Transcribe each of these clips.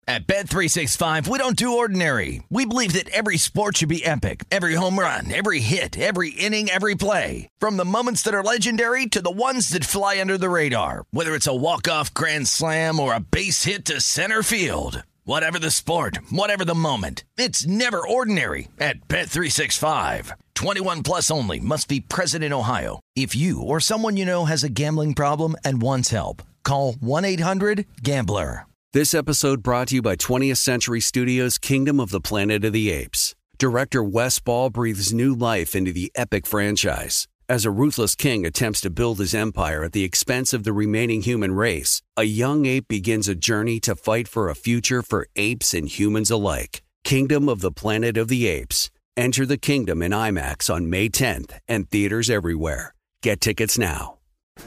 At Bet365, we don't do ordinary. We believe that every sport should be epic. Every home run, every hit, every inning, every play. From the moments that are legendary to the ones that fly under the radar. Whether it's a walk-off grand slam or a base hit to center field. Whatever the sport, whatever the moment. It's never ordinary at Bet365. 21 plus only. Must be present in Ohio. If you or someone you know has a gambling problem and wants help, call 1-800-GAMBLER. This episode brought to you by 20th Century Studios' Kingdom of the Planet of the Apes. Director Wes Ball breathes new life into the epic franchise. As a ruthless king attempts to build his empire at the expense of the remaining human race, a young ape begins a journey to fight for a future for apes and humans alike. Kingdom of the Planet of the Apes. Enter the kingdom in IMAX on May 10th and theaters everywhere. Get tickets now.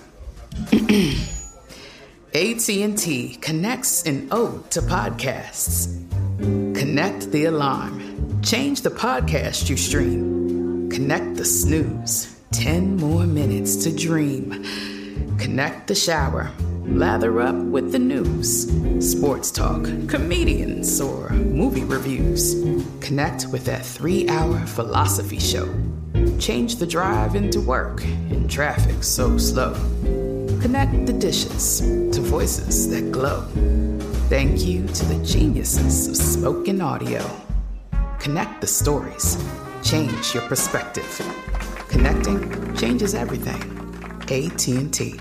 AT&T connects an ode to podcasts. Connect the alarm. Change the podcast you stream. Connect the snooze. 10 more minutes to dream. Connect the shower. Lather up with the news. Sports talk, comedians, or movie reviews. Connect with that 3-hour philosophy show. Change the drive into work in traffic so slow. Connect the dishes to voices that glow. Thank you to the geniuses of spoken audio. Connect the stories. Change your perspective. Connecting changes everything. AT&T.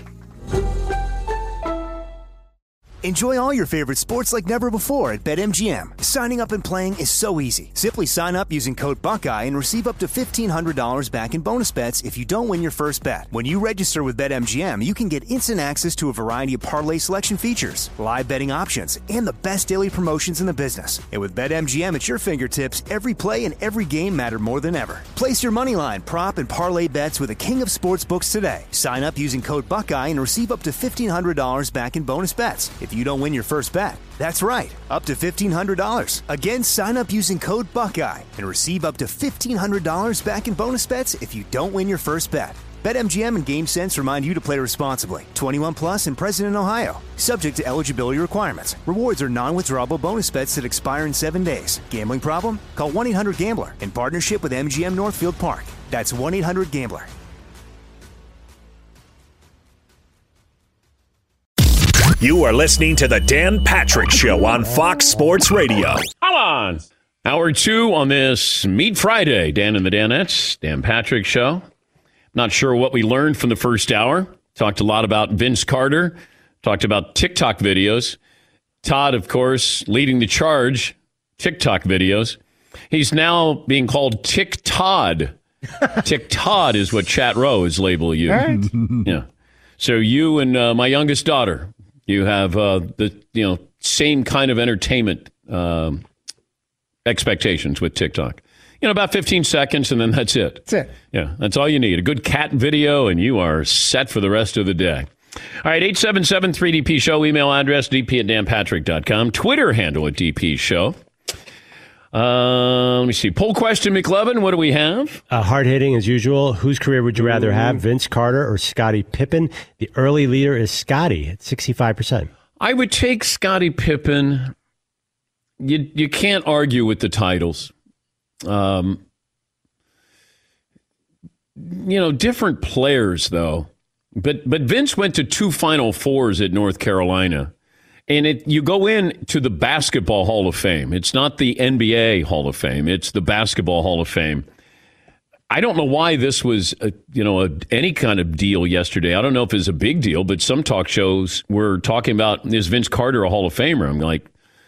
Enjoy all your favorite sports like never before at BetMGM. Signing up and playing is so easy. Simply sign up using code Buckeye and receive up to $1,500 back in bonus bets if you don't win your first bet. When you register with BetMGM, you can get instant access to a variety of parlay selection features, live betting options, and the best daily promotions in the business. And with BetMGM at your fingertips, every play and every game matter more than ever. Place your moneyline, prop, and parlay bets with the king of sportsbooks today. Sign up using code Buckeye and receive up to $1,500 back in bonus bets if you don't win your first bet. That's right, up to $1,500. Again, sign up using code Buckeye and receive up to $1,500 back in bonus bets if you don't win your first bet. BetMGM and GameSense remind you to play responsibly. 21 plus and present in Ohio. Subject to eligibility requirements. Rewards are non-withdrawable bonus bets that expire in 7 days. Gambling problem? Call 1-800-GAMBLER in partnership with MGM Northfield Park. That's 1-800-GAMBLER. You are listening to the Dan Patrick Show on Fox Sports Radio. Come on. Hour 2 on this Meat Friday. Dan and the Danettes, Dan Patrick Show. Not sure what we learned from the first hour. Talked a lot about Vince Carter. Talked about TikTok videos. Todd, of course, leading the charge. TikTok videos. He's now being called Tick Todd. Tick Todd is what Chat Row is labeling you. Right. Yeah. So you and my youngest daughter, you have the same kind of entertainment expectations with TikTok. About 15 seconds, and then that's it. That's it. Yeah, that's all you need. A good cat video, and you are set for the rest of the day. All right, 877-3DP-SHOW. Email address, dp@danpatrick.com. Twitter handle at DP Show. Let me see. Poll question, McLovin. What do we have? Hard hitting as usual. Whose career would you rather have, Vince Carter or Scottie Pippen? The early leader is Scottie at 65%. I would take Scottie Pippen. You can't argue with the titles. Different players though. But Vince went to 2 Final Fours at North Carolina. And you go into the Basketball Hall of Fame. It's not the NBA Hall of Fame. It's the Basketball Hall of Fame. I don't know why this was, any kind of deal yesterday. I don't know if it's a big deal, but some talk shows were talking about, is Vince Carter a Hall of Famer? I'm like,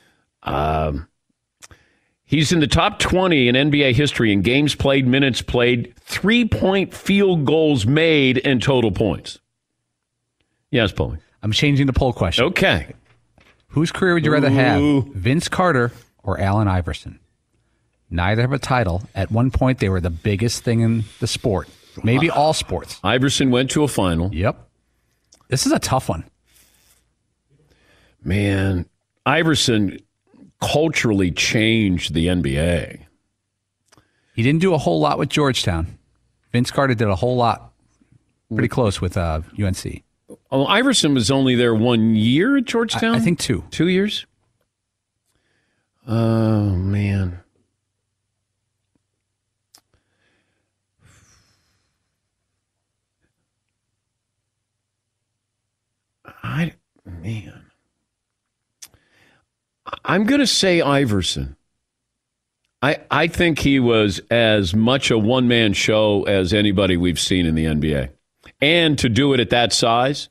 he's in the top 20 in NBA history in games played, minutes played, 3-point field goals made, and total points. Yes, Paulie. I'm changing the poll question. Okay. Whose career would you rather have, Vince Carter or Allen Iverson? Neither have a title. At one point, they were the biggest thing in the sport. Maybe all sports. Iverson went to a final. Yep. This is a tough one. Man, Iverson culturally changed the NBA. He didn't do a whole lot with Georgetown. Vince Carter did a whole lot. Pretty close with UNC. Oh, Iverson was only there 1 year at Georgetown? I think 2. 2 years? I'm going to say Iverson. I think he was as much a one-man show as anybody we've seen in the NBA. And to do it at that size,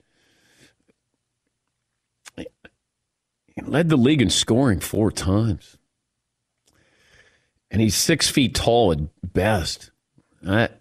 he led the league in scoring 4 times. And he's 6 feet tall at best. I'd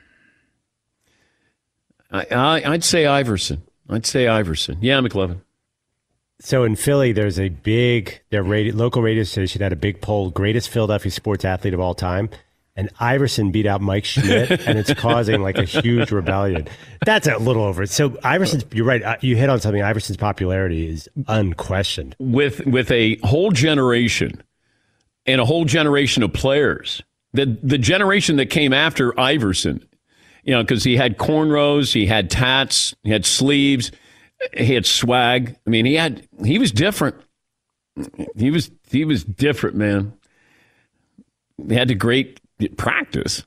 say Iverson. Yeah, McLevin. So in Philly, there's a local radio station had a big poll, greatest Philadelphia sports athlete of all time. And Iverson beat out Mike Schmidt, and it's causing like a huge rebellion. That's a little over it. So Iverson's, you're right. You hit on something. Iverson's popularity is unquestioned. With a whole generation and a whole generation of players, the generation that came after Iverson, because he had cornrows, he had tats, he had sleeves, he had swag. I mean, he was different. He was different, man. He had the great practice.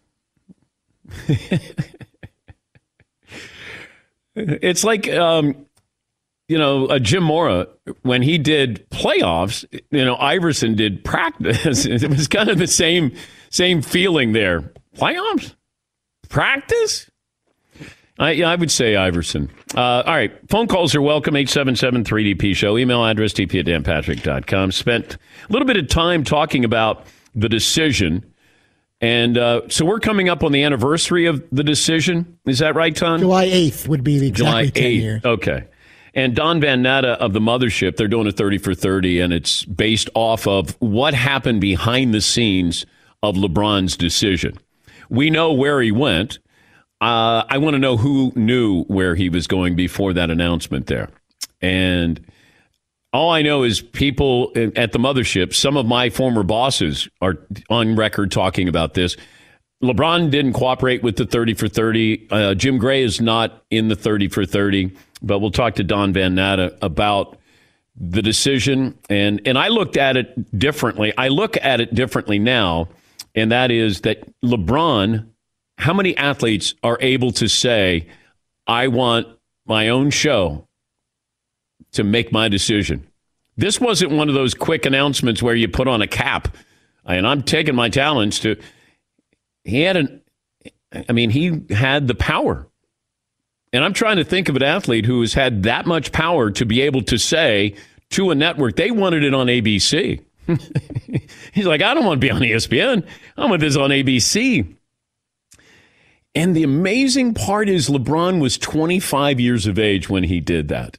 It's like, a Jim Mora, when he did playoffs, Iverson did practice. It was kind of the same feeling there. Playoffs? Practice? I would say Iverson. All right. Phone calls are welcome. 877-3DP-SHOW. Email address dp@danpatrick.com. Spent a little bit of time talking about the decision. And so we're coming up on the anniversary of the decision. Is that right, Ton? July 8th would be exactly 10 years. Okay. And Don Van Natta of the Mothership, they're doing a 30 for 30, and it's based off of what happened behind the scenes of LeBron's decision. We know where he went. I want to know who knew where he was going before that announcement there. And all I know is people at the Mothership, some of my former bosses are on record talking about this. LeBron didn't cooperate with the 30 for 30. Jim Gray is not in the 30 for 30, but we'll talk to Don Van Natta about the decision. And I looked at it differently. I look at it differently now, and that is that LeBron, how many athletes are able to say, I want my own show to make my decision? This wasn't one of those quick announcements where you put on a cap and I'm taking my talents to. He had the power. And I'm trying to think of an athlete who has had that much power to be able to say to a network, they wanted it on ABC. He's like, I don't want to be on ESPN. I want this on ABC. And the amazing part is LeBron was 25 years of age when he did that.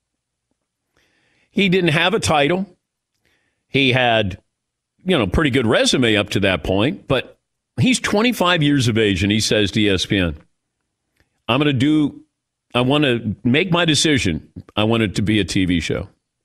He didn't have a title. He had, pretty good resume up to that point, but he's 25 years of age and he says to ESPN, I want to make my decision. I want it to be a TV show.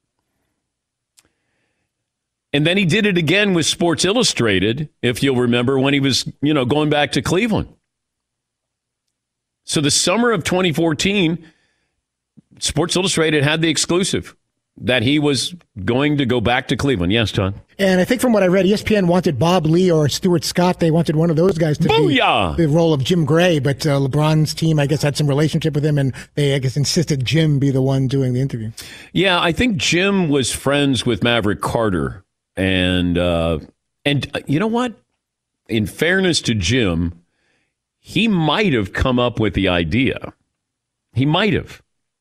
And then he did it again with Sports Illustrated, if you'll remember, when he was, going back to Cleveland. So the summer of 2014, Sports Illustrated had the exclusive that he was going to go back to Cleveland. Yes, John? And I think from what I read, ESPN wanted Bob Lee or Stuart Scott. They wanted one of those guys to be the role of Jim Gray. But LeBron's team, I guess, had some relationship with him, and they, I guess, insisted Jim be the one doing the interview. Yeah, I think Jim was friends with Maverick Carter. And you know what? In fairness to Jim, he might have come up with the idea. He might have.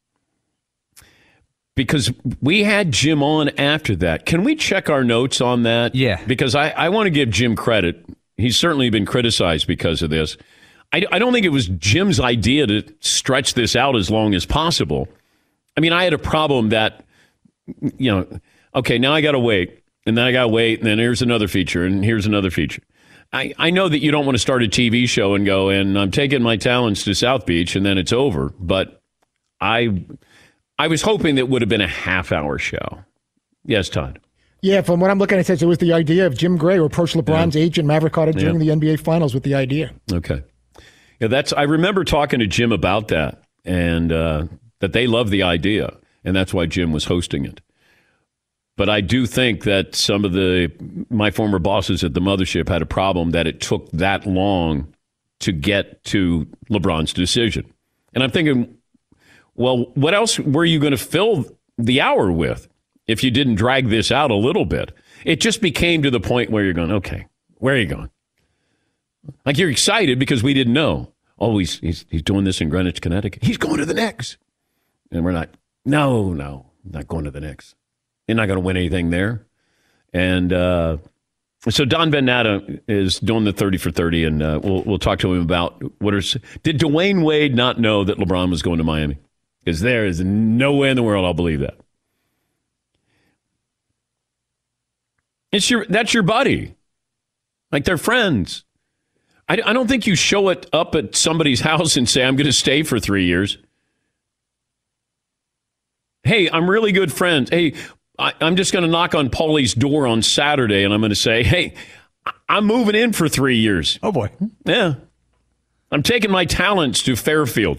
Because we had Jim on after that. Can we check our notes on that? Yeah. Because I want to give Jim credit. He's certainly been criticized because of this. I don't think it was Jim's idea to stretch this out as long as possible. I mean, I had a problem that, okay, now I got to wait. And then I got to wait. And then here's another feature. And here's another feature. I know that you don't want to start a TV show and go, and I'm taking my talents to South Beach, and then it's over. But I was hoping that would have been a half-hour show. Yes, Todd? Yeah, from what I'm looking at, it says it was the idea of Jim Gray, who approached LeBron's agent, Maverick Carter, during the NBA Finals with the idea. Okay. Yeah, I remember talking to Jim about that, and that they loved the idea, and that's why Jim was hosting it. But I do think that some of my former bosses at the Mothership had a problem that it took that long to get to LeBron's decision. And I'm thinking, well, what else were you going to fill the hour with? if you didn't drag this out a little bit. It just became to the point where you're going, okay, where are you going? Like you're excited because we didn't know. Oh, he's doing this in Greenwich, Connecticut. He's going to the Knicks. And we're not, no, not going to the Knicks. You're not going to win anything there. And so Don Van Natta is doing the 30 for 30, and we'll talk to him about did Dwayne Wade not know that LeBron was going to Miami? Because there is no way in the world I'll believe that. That's your buddy. Like they're friends. I don't think you show it up at somebody's house and say, I'm going to stay for 3 years. Hey, I'm really good friends. Hey, I'm just going to knock on Paulie's door on Saturday and I'm going to say, hey, I'm moving in for 3 years. Oh, boy. Yeah. I'm taking my talents to Fairfield.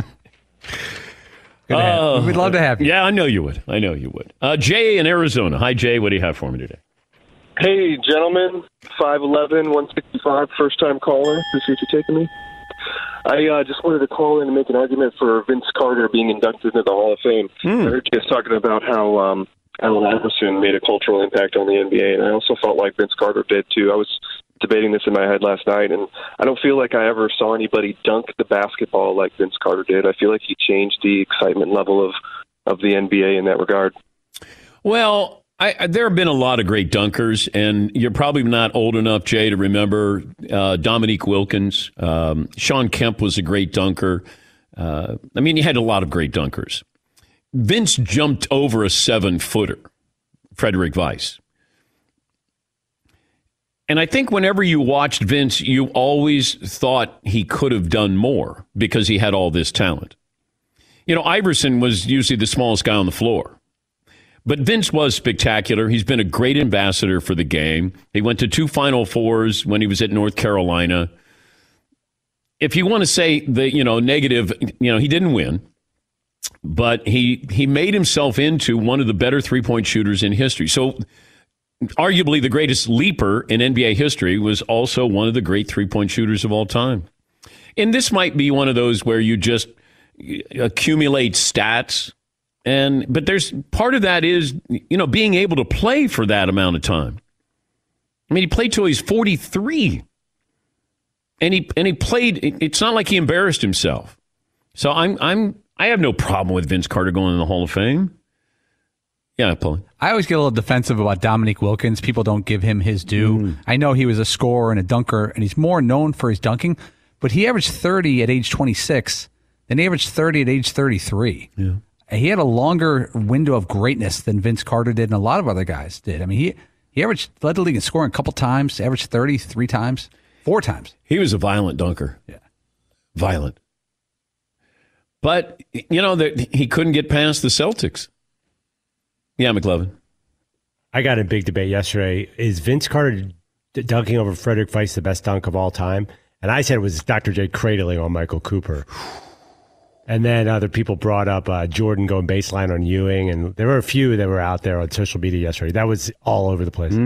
We'd love to have you. Yeah, I know you would. Jay in Arizona. Hi, Jay. What do you have for me today? Hey, gentlemen, 5'11", 165, first-time caller. Appreciate you taking me. I just wanted to call in and make an argument for Vince Carter being inducted into the Hall of Fame. I heard you guys talking about how Allen Iverson made a cultural impact on the NBA, and I also felt like Vince Carter did, too. I was debating this in my head last night, and I don't feel like I ever saw anybody dunk the basketball like Vince Carter did. I feel like he changed the excitement level of the NBA in that regard. Well, there have been a lot of great dunkers, and you're probably not old enough, Jay, to remember Dominique Wilkins. Sean Kemp was a great dunker. You had a lot of great dunkers. Vince jumped over a 7-footer, Frederick Weiss. And I think whenever you watched Vince, you always thought he could have done more because he had all this talent. Iverson was usually the smallest guy on the floor. But Vince was spectacular. He's been a great ambassador for the game. He went to 2 Final Fours when he was at North Carolina. If you want to say the negative, he didn't win, but he made himself into one of the better three-point shooters in history. So arguably the greatest leaper in NBA history was also one of the great three-point shooters of all time. And this might be one of those where you just accumulate stats. But there's part of that is, being able to play for that amount of time. He played till he's 43. And he played, it's not like he embarrassed himself. So I have no problem with Vince Carter going in the Hall of Fame. Yeah, Paul. I always get a little defensive about Dominique Wilkins. People don't give him his due. I know he was a scorer and a dunker, and he's more known for his dunking, but he averaged 30 at age 26, then he averaged 30 at age 33. Yeah. He had a longer window of greatness than Vince Carter did and a lot of other guys did. He led the league in scoring a couple times, averaged 30 3 times, 4 times. He was a violent dunker. Yeah. Violent. But, he couldn't get past the Celtics. Yeah, McLovin. I got a big debate yesterday. Is Vince Carter dunking over Frederick Weiss the best dunk of all time? And I said it was Dr. J cradling on Michael Cooper. And then other people brought up Jordan going baseline on Ewing, and there were a few that were out there on social media yesterday. That was all over the place.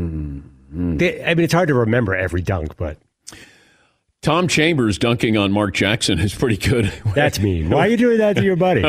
It's hard to remember every dunk, but Tom Chambers dunking on Mark Jackson is pretty good. That's mean. Why are you doing that to your buddy?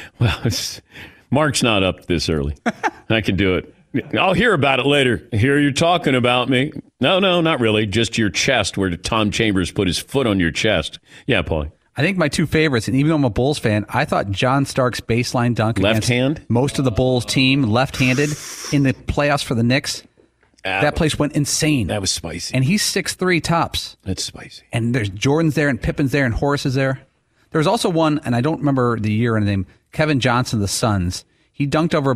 Mark's not up this early. I can do it. I'll hear about it later. Here you're talking about me. No, not really. Just your chest, where Tom Chambers put his foot on your chest. Yeah, Paulie. I think my 2 favorites, and even though I'm a Bulls fan, I thought John Stark's baseline dunk left hand, most of the Bulls team left-handed in the playoffs for the Knicks. That place went insane. That was spicy. And he's 6'3" tops. That's spicy. And there's Jordan's there, and Pippen's there, and Horace is there. There was also one, and I don't remember the year and the name, Kevin Johnson of the Suns. He dunked over,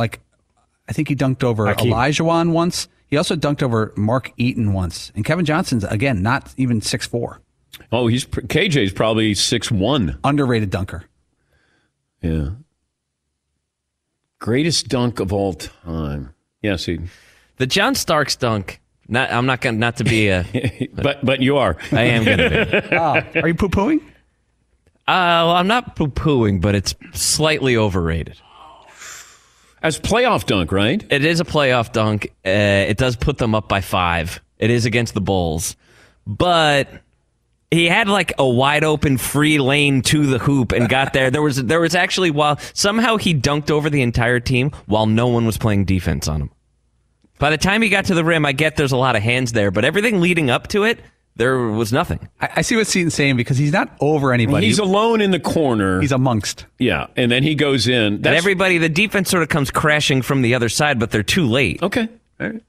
Olajuwon once. He also dunked over Mark Eaton once. And Kevin Johnson's, again, not even 6'4". Oh, KJ's probably 6'1". Underrated dunker. Yeah. Greatest dunk of all time. Yes, Eden. The John Starks dunk. I'm not going not to be a. but you are. I am going to be. Are you poo-pooing? Well, I'm not poo-pooing, but it's slightly overrated. As playoff dunk, right? It is a playoff dunk. It does put them up by 5. It is against the Bulls, but He had like a wide open free lane to the hoop and got there. There was actually, while somehow he dunked over the entire team while no one was playing defense on him. By the time he got to the rim, I get there's a lot of hands there, but everything leading up to it, there was nothing. I see what Seton's saying because he's not over anybody. He's alone in the corner. He's amongst. Yeah, and then he goes in. And everybody, the defense sort of comes crashing from the other side, but they're too late. Okay. All right.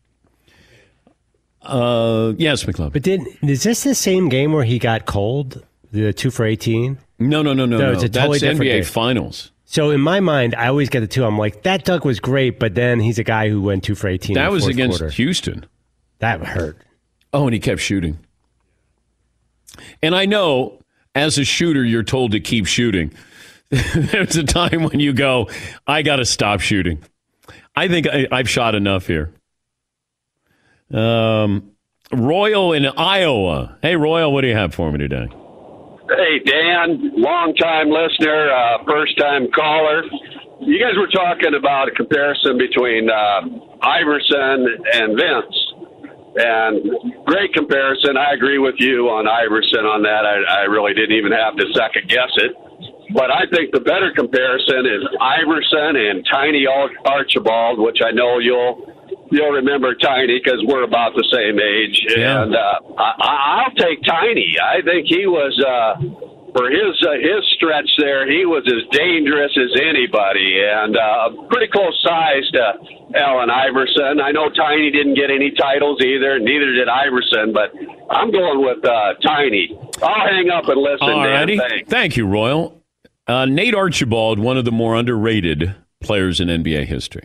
Yes, McLovin. But is this the same game where he got cold? The 2 for 18? No. It's a totally That's NBA game. Finals. So in my mind, I always get the two. I'm like, that dunk was great, but then he's a guy who went 2 for 18. That was against quarter. Houston. That hurt. Oh, and he kept shooting. And I know, as a shooter, you're told to keep shooting. There's a time when you go, I got to stop shooting. I think I've shot enough here. Royal in Iowa. Hey, Royal, what do you have for me today? Hey, Dan, long-time listener, first-time caller. You guys were talking about a comparison between Iverson and Vince. And great comparison. I agree with you on Iverson on that. I really didn't even have to second-guess it. But I think the better comparison is Iverson and Tiny Archibald, which I know you'll remember Tiny because we're about the same age. Yeah. And I'll take Tiny. I think he was, for his stretch there, he was as dangerous as anybody and pretty close size to Allen Iverson. I know Tiny didn't get any titles either, neither did Iverson, but I'm going with Tiny. I'll hang up and listen. All righty. Thanks. Thank you, Royal. Nate Archibald, one of the more underrated players in NBA history.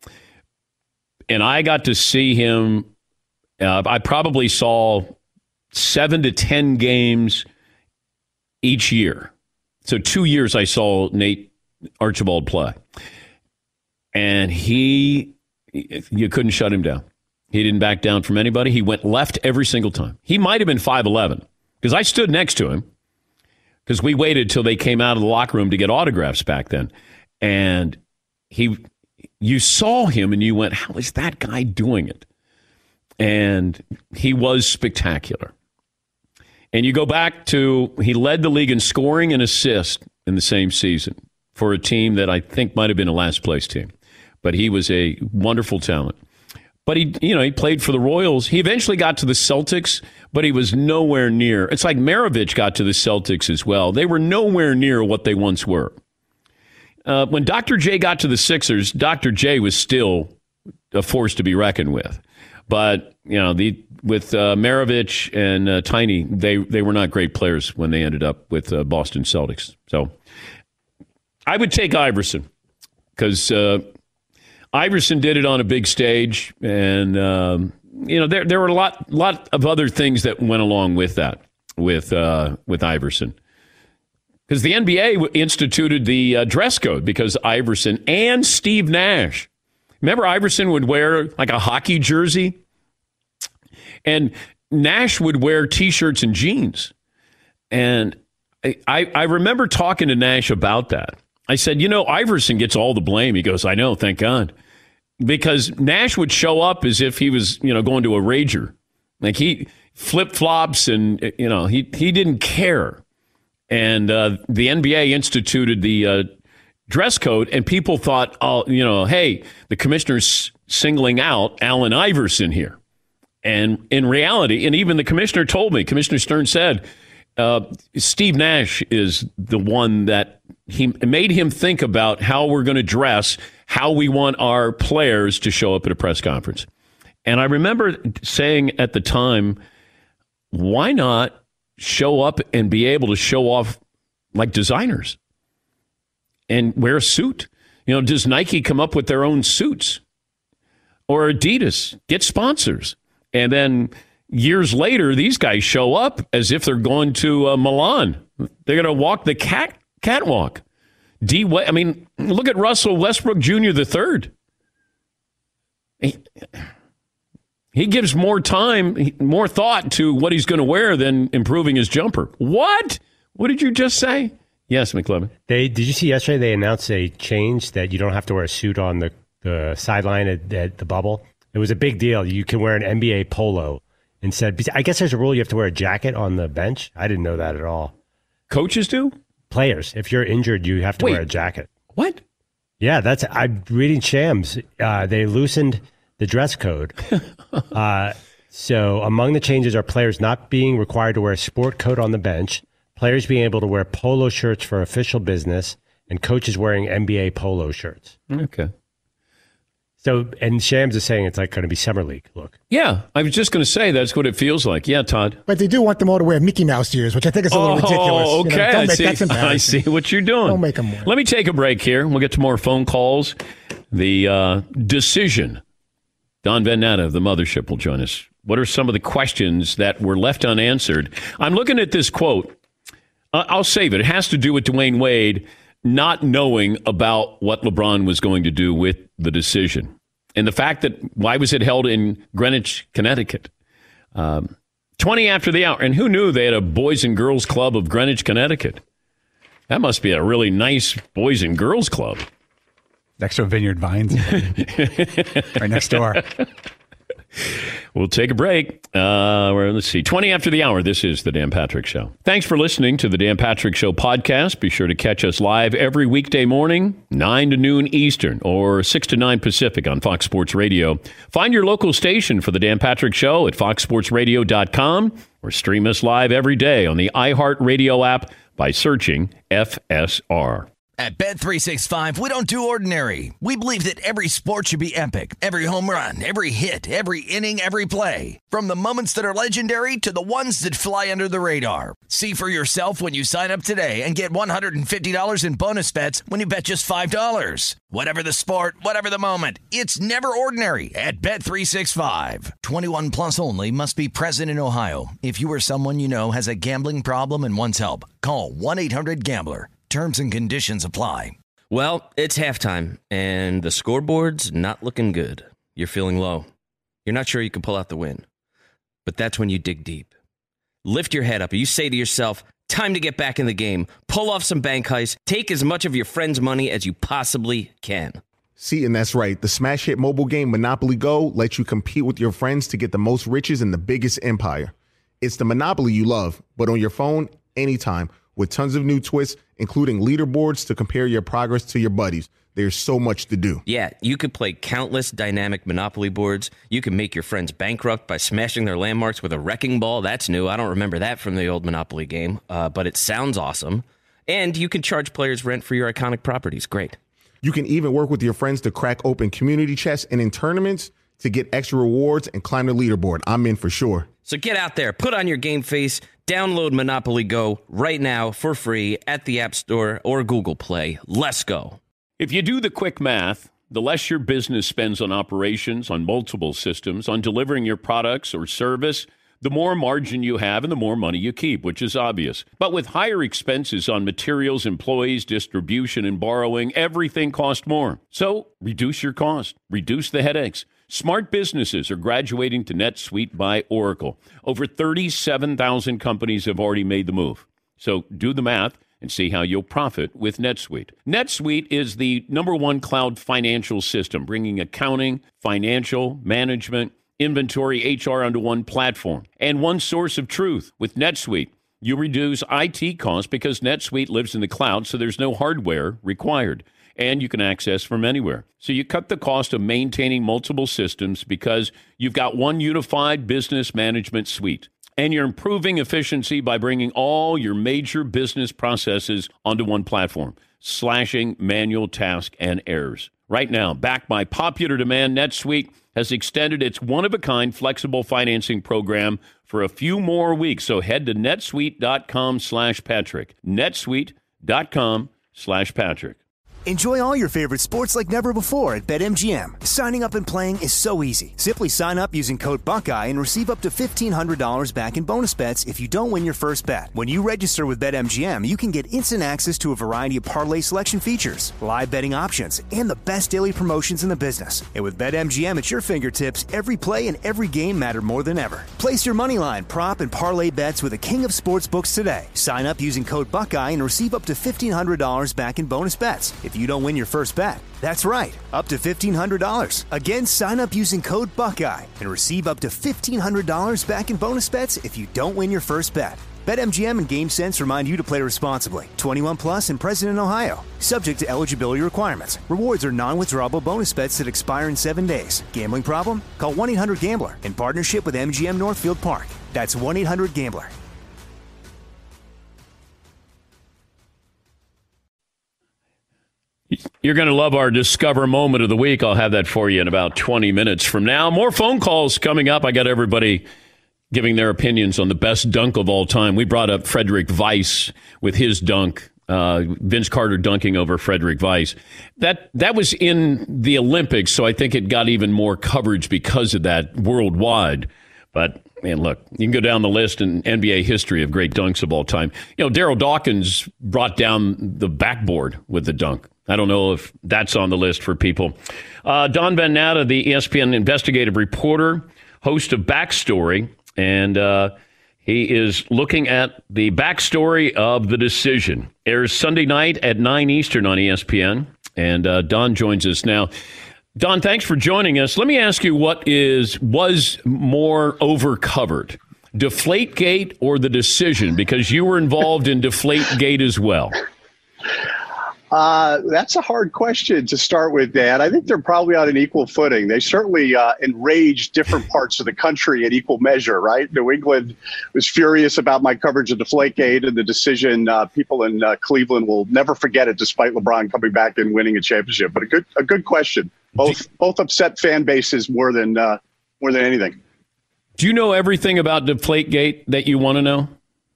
And I got to see him. I probably saw 7 to 10 games each year. So 2 years I saw Nate Archibald play. And you couldn't shut him down. He didn't back down from anybody. He went left every single time. He might have been 5'11", because I stood next to him, because we waited till they came out of the locker room to get autographs back then. And you saw him and you went, how is that guy doing it? And he was spectacular. And you go back to, he led the league in scoring and assist in the same season for a team that I think might have been a last place team. But he was a wonderful talent. But he played for the Royals. He eventually got to the Celtics, but he was nowhere near. It's like Maravich got to the Celtics as well. They were nowhere near what they once were. When Dr. J got to the Sixers, Dr. J was still a force to be reckoned with. But, with Maravich and Tiny, they were not great players when they ended up with Boston Celtics. So I would take Iverson because Iverson did it on a big stage. And, there were a lot of other things that went along with that, with Iverson. Because the NBA instituted the dress code because Iverson and Steve Nash. Remember, Iverson would wear like a hockey jersey, and Nash would wear T-shirts and jeans. And I remember talking to Nash about that. I said, Iverson gets all the blame. He goes, I know, thank God. Because Nash would show up as if he was, going to a rager. Like he flip-flops and, he didn't care. And the NBA instituted the dress code, and people thought, hey, the commissioner's singling out Allen Iverson here. And in reality, and even the commissioner told me, Commissioner Stern said, Steve Nash is the one that he made him think about how we're going to dress, how we want our players to show up at a press conference. And I remember saying at the time, why not show up and be able to show off like designers and wear a suit? Does Nike come up with their own suits? Or Adidas get sponsors? And then years later, these guys show up as if they're going to Milan. They're going to walk the catwalk. Look at Russell Westbrook Jr. III. He gives more time, more thought to what he's going to wear than improving his jumper. What? What did you just say? Yes, McLevin. Did you see yesterday they announced a change that you don't have to wear a suit on the sideline at the bubble? It was a big deal. You can wear an NBA polo instead. I guess there's a rule you have to wear a jacket on the bench. I didn't know that at all. Coaches do? Players. If you're injured, you have to wear a jacket. What? Yeah, I'm reading Shams. They loosened the dress code. So among the changes are players not being required to wear a sport coat on the bench, players being able to wear polo shirts for official business, and coaches wearing NBA polo shirts. Okay. So, and Shams is saying it's like going to be Summer League look. Yeah, I was just going to say that's what it feels like. Yeah, Todd. But they do want them all to wear Mickey Mouse ears, which I think is a little ridiculous. Oh, okay. That's embarrassing. I see what you're doing. Don't make them wear. Let me take a break here. We'll get to more phone calls. The decision. Don Van Natta of the Mothership will join us. What are some of the questions that were left unanswered? I'm looking at this quote. I'll save it. It has to do with Dwayne Wade not knowing about what LeBron was going to do with the decision. And the fact that, why was it held in Greenwich, Connecticut? 20 after the hour. And who knew they had a Boys and Girls Club of Greenwich, Connecticut? That must be a really nice Boys and Girls Club. Next to Vineyard Vines. Right next door. We'll take a break. Let's see. 20 after the hour. This is The Dan Patrick Show. Thanks for listening to The Dan Patrick Show podcast. Be sure to catch us live every weekday morning, 9 to noon Eastern or 6 to 9 Pacific on Fox Sports Radio. Find your local station for The Dan Patrick Show at foxsportsradio.com or stream us live every day on the iHeartRadio app by searching FSR. At Bet365, we don't do ordinary. We believe that every sport should be epic. Every home run, every hit, every inning, every play. From the moments that are legendary to the ones that fly under the radar. See for yourself when you sign up today and get $150 in bonus bets when you bet just $5. Whatever the sport, whatever the moment, it's never ordinary at Bet365. 21 plus only. Must be present in Ohio. If you or someone you know has a gambling problem and wants help, call 1-800-GAMBLER. Terms and conditions apply. Well, it's halftime, and the scoreboard's not looking good. You're feeling low. You're not sure you can pull out the win. But that's when you dig deep. Lift your head up, and you say to yourself, time to get back in the game. Pull off some bank heists. Take as much of your friend's money as you possibly can. See, and that's right. The smash hit mobile game Monopoly Go lets you compete with your friends to get the most riches in the biggest empire. It's the Monopoly you love, but on your phone, anytime, with tons of new twists, including leaderboards to compare your progress to your buddies. There's so much to do. Yeah, you could play countless dynamic Monopoly boards. You can make your friends bankrupt by smashing their landmarks with a wrecking ball. That's new. I don't remember that from the old Monopoly game, but it sounds awesome. And you can charge players rent for your iconic properties. Great. You can even work with your friends to crack open community chests and in tournaments to get extra rewards and climb the leaderboard. I'm in for sure. So get out there, put on your game face, download Monopoly Go right now for free at the App Store or Google Play. Let's go. If you do the quick math, the less your business spends on operations, on multiple systems, on delivering your products or service, the more margin you have and the more money you keep, which is obvious. But with higher expenses on materials, employees, distribution, and borrowing, everything costs more. So reduce your cost, reduce the headaches. Smart businesses are graduating to NetSuite by Oracle. Over 37,000 companies have already made the move. So do the math and see how you'll profit with NetSuite. NetSuite is the #1 cloud financial system, bringing accounting, financial, management, inventory, HR onto one platform and one source of truth. With NetSuite, you reduce IT costs because NetSuite lives in the cloud, so there's no hardware required. And you can access from anywhere. So you cut the cost of maintaining multiple systems because you've got one unified business management suite. And you're improving efficiency by bringing all your major business processes onto one platform, slashing manual tasks and errors. Right now, backed by popular demand, NetSuite has extended its one-of-a-kind flexible financing program for a few more weeks. So head to netsuite.com/Patrick. netsuite.com/Patrick. Enjoy all your favorite sports like never before at BetMGM. Signing up and playing is so easy. Simply sign up using code Buckeye and receive up to $1,500 back in bonus bets if you don't win your first bet. When you register with BetMGM, you can get instant access to a variety of parlay selection features, live betting options, and the best daily promotions in the business. And with BetMGM at your fingertips, every play and every game matter more than ever. Place your moneyline, prop, and parlay bets with the king of sportsbooks today. Sign up using code Buckeye and receive up to $1,500 back in bonus bets. If if you don't win your first bet. That's right, up to $1,500. Again, sign up using code Buckeye and receive up to $1,500 back in bonus bets if you don't win your first bet. BetMGM and GameSense remind you to play responsibly. 21 plus and present in Ohio. Subject to eligibility requirements. Rewards are non-withdrawable bonus bets that expire in 7 days. Gambling problem? Call 1-800-GAMBLER in partnership with MGM Northfield Park. That's 1-800-GAMBLER. You're going to love our Discover Moment of the Week. I'll have that for you in about 20 minutes from now. More phone calls coming up. I got everybody giving their opinions on the best dunk of all time. We brought up Frederick Weiss with his dunk, Vince Carter dunking over Frederick Weiss. That was in the Olympics, so I think it got even more coverage because of that worldwide. But, man, look, you can go down the list in NBA history of great dunks of all time. You know, Daryl Dawkins brought down the backboard with the dunk. I don't know if that's on the list for people. Don Van Natta, the ESPN investigative reporter, host of Backstory, and he is looking at the backstory of the decision. Airs Sunday night at 9 Eastern on ESPN, and Don joins us now. Don, thanks for joining us. Let me ask you what was more overcovered, Deflategate or the decision? Because you were involved in Deflategate as well. That's a hard question to start with, Dan. I think they're probably on an equal footing. They certainly enraged different parts of the country in equal measure, right? New England was furious about my coverage of Deflategate and the decision. People in Cleveland will never forget it, despite LeBron coming back and winning a championship. But a good question. Both upset fan bases more than anything. Do you know everything about Deflategate that you want to know?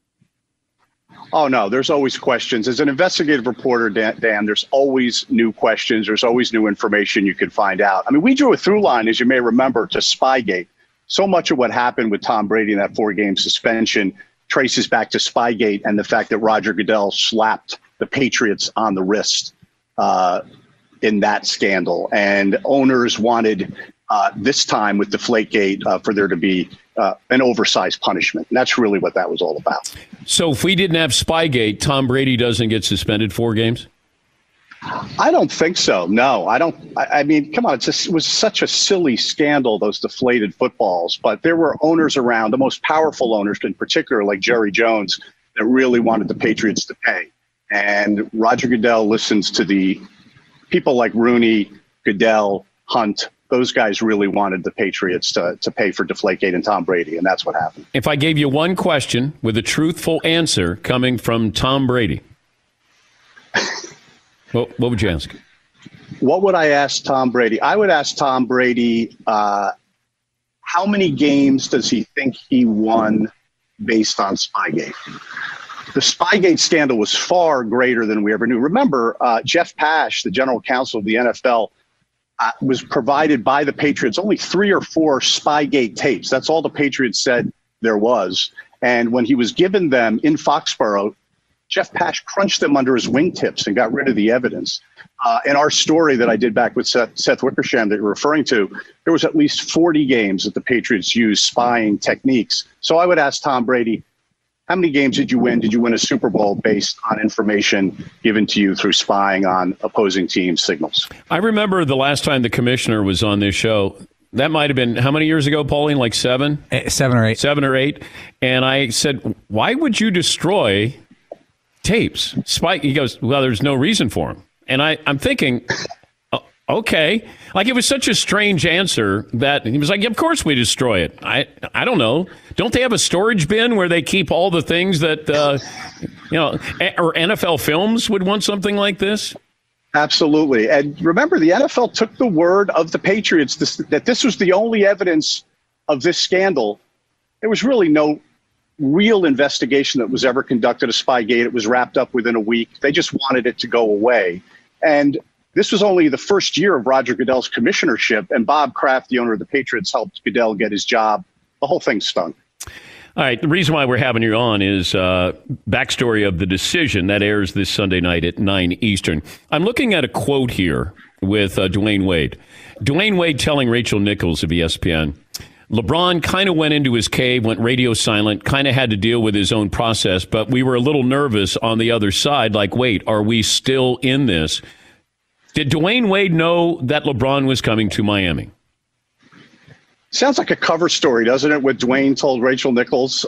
Oh, no, there's always questions. As an investigative reporter, Dan, there's always new questions. There's always new information you can find out. I mean, we drew a through line, as you may remember, to Spygate. So much of what happened with Tom Brady in that 4-game suspension traces back to Spygate and the fact that Roger Goodell slapped the Patriots on the wrist in that scandal. And owners wanted this time with Deflategate for there to be an oversized punishment. And that's really what that was all about. So if we didn't have Spygate, Tom Brady doesn't get suspended 4 games? I don't think so. No, I don't. I mean, come on. It was such a silly scandal, those deflated footballs. But there were owners around, the most powerful owners in particular, like Jerry Jones, that really wanted the Patriots to pay. And Roger Goodell listens to the people like Rooney, Goodell, Hunt. Those guys really wanted the Patriots to pay for Deflategate and Tom Brady, and that's what happened. If I gave you one question with a truthful answer coming from Tom Brady, what would you ask? What would I ask Tom Brady? I would ask Tom Brady, how many games does he think he won based on Spygate? The Spygate scandal was far greater than we ever knew. Remember, Jeff Pash, the general counsel of the NFL, was provided by the Patriots only 3 or 4 Spygate tapes. That's all the Patriots said there was. And when he was given them in Foxborough, Jeff Pash crunched them under his wingtips and got rid of the evidence. In our story that I did back with Seth Wickersham that you're referring to, there was at least 40 games that the Patriots used spying techniques. So I would ask Tom Brady, how many games did you win? Did you win a Super Bowl based on information given to you through spying on opposing teams' signals? I remember the last time the commissioner was on this show. That might have been how many years ago, Pauline? Like 7? 7 or 8. 7 or 8. And I said, why would you destroy tapes? He goes, well, there's no reason for them. And I'm thinking, okay. Like, it was such a strange answer that he was like, yeah, of course we destroy it. I don't know. Don't they have a storage bin where they keep all the things that, or NFL Films would want something like this? Absolutely. And remember, the NFL took the word of the Patriots that this was the only evidence of this scandal. There was really no real investigation that was ever conducted of Spygate. It was wrapped up within a week. They just wanted it to go away. And this was only the first year of Roger Goodell's commissionership, and Bob Kraft, the owner of the Patriots, helped Goodell get his job. The whole thing stunk. All right. The reason why we're having you on is backstory of the decision that airs this Sunday night at 9 Eastern. I'm looking at a quote here with Dwayne Wade. Dwayne Wade telling Rachel Nichols of ESPN, LeBron kind of went into his cave, went radio silent, kind of had to deal with his own process, but we were a little nervous on the other side, like, wait, are we still in this? Did Dwayne Wade know that LeBron was coming to Miami? Sounds like a cover story, doesn't it? What Dwayne told Rachel Nichols.